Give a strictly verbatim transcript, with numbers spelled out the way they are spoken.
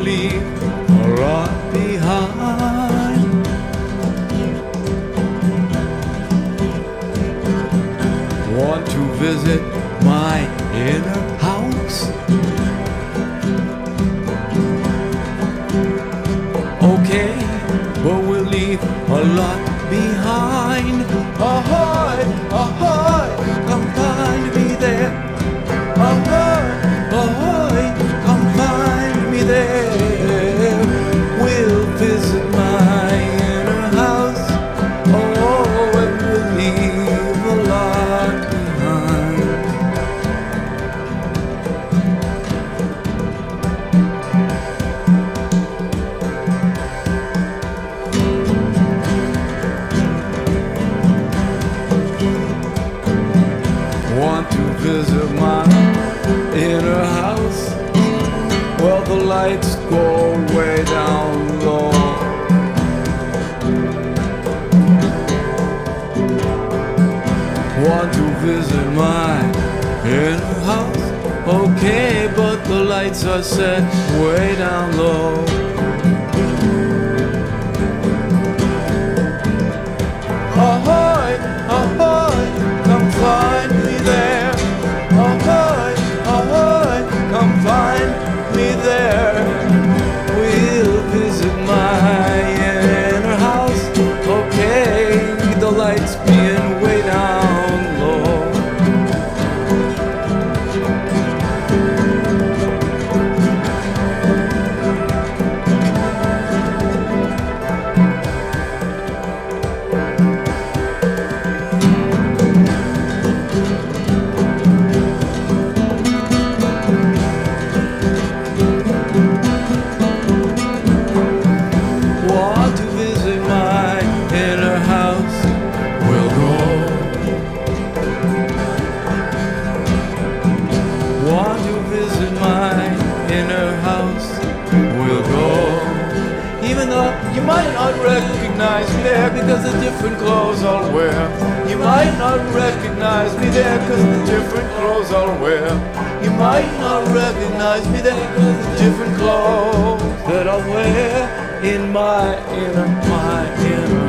will leave a lot behind. Want to visit my inner house? Okay, but we'll leave a lot behind. Ahoy, ahoy, come find me there. Ahoy, ahoy, come find me there. We'll visit my inner house. Oh, and we'll leave a lot behind. Want to visit my inner house? Well, the lights go way down low. Want to visit my inner house? Okay, but the lights are set way down low. Ahoy, ahoy, come find me there. Ahoy, ahoy, come find me there. We'll visit my inner house. Okay, the lights being way down low. Want to visit my inner house? We'll go. Want to visit my inner house? We'll go. Even though you might not recognize me there because the different clothes I'll wear. You might not recognize me there because the different clothes I'll wear. You might not recognize me there because the different clothes that I'll wear in my inner, my inner